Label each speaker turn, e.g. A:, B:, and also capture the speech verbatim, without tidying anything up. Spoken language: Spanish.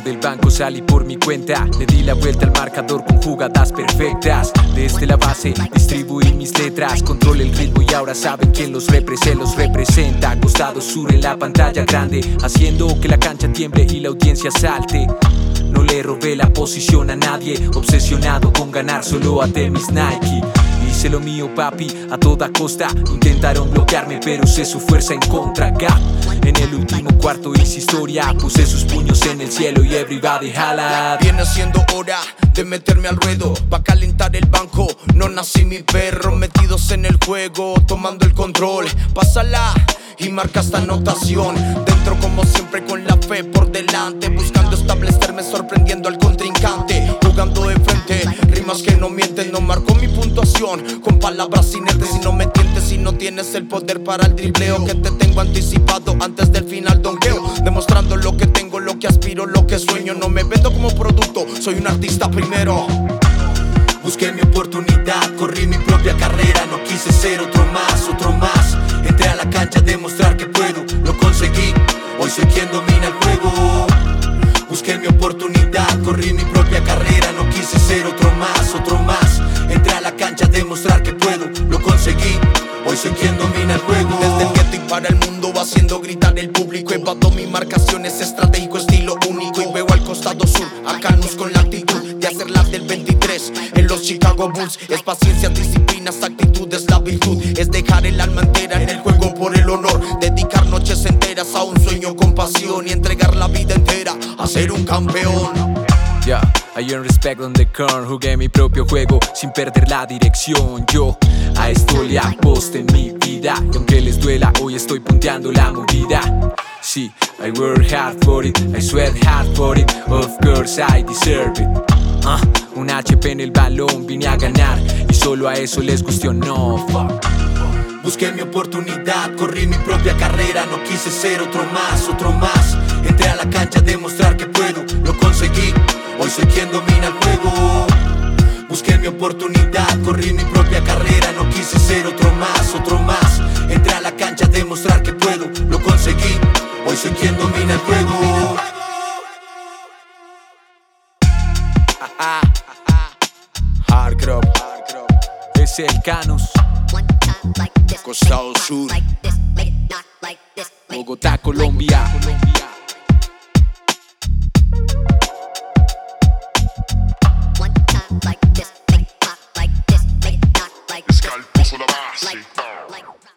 A: del banco salí por mi cuenta, le di la vuelta al marcador con jugadas perfectas. Desde la base distribuí mis letras, controlé el ritmo y ahora saben quién los representa, los representa. Costado sur en la pantalla grande, haciendo que la cancha tiemble y la audiencia salte. No le robé la posición a nadie, obsesionado con ganar solo até mis Nike. Hice lo mío, papi, a toda costa. Intentaron bloquearme, pero usé su fuerza en contra. Gap. En el último cuarto hice historia, puse sus puños en el cielo y everybody holla.
B: Viene siendo hora de meterme al ruedo, pa' calentar el banco. No nací mi perro, metidos en el juego, tomando el control. Pásala y marca esta anotación. Dentro como siempre con la fe por delante, buscando establecerme, sorprendiendo al contrincante. Jugando de frente, rimas que no mienten. No marco mi puntuación con palabras inertes. Si no me tientes, si no tienes el poder para el dribleo, que te tengo anticipado antes del final donqueo. Demostrando lo que tengo, lo que aspiro, lo que sueño. No me vendo como producto, soy un artista primero.
C: Busqué mi oportunidad, corrí mi propia carrera. No quise ser otro más, otro más. Entré a la cancha a demostrar que puedo, lo conseguí. Hoy soy quien domina el juego. Busqué mi oportunidad, corrí mi propia carrera. No quise ser otro más, otro más. Entré a la cancha a demostrar que puedo, lo conseguí. Hoy soy quien domina el juego.
B: Desde el gueto y para el mundo va haciendo gritar el público. Evado mi marcación, es estratégico, estilo único. Y veo al costado sur a Canus con la actitud de hacer la del veintitrés en los Chicago Bulls. Es paciencia, disciplina, esa actitud es la virtud. Es dejar el alma entera en el juego por el honor. Dedicar noches enteras a un sueño con pasión y entregar la vida entera a ser un campeón.
A: Yeah, I earn respect on the corn. Jugué mi propio juego sin perder la dirección. Yo a esto le aposté en mi vida, y aunque les duela, hoy estoy punteando la movida. Sí, I work hard for it, I sweat hard for it. Of course I deserve it. uh, Un H P en el balón, vine a ganar y solo a eso les cuestionó. Fuck.
C: Busqué mi oportunidad, corrí mi propia carrera. No quise ser otro más, otro más. Entré a la cancha a demostrar que puedo, lo conseguí. Hoy soy quien domina el juego. Busqué mi oportunidad, corrí mi propia carrera. No quise ser otro más, otro más. Entré a la cancha a demostrar que puedo, lo conseguí. Hoy soy quien domina el juego.
B: Hard Crop,
A: Es el Canus,
B: costado sur,
A: Bogotá, Colombia.
D: Scalposo la base.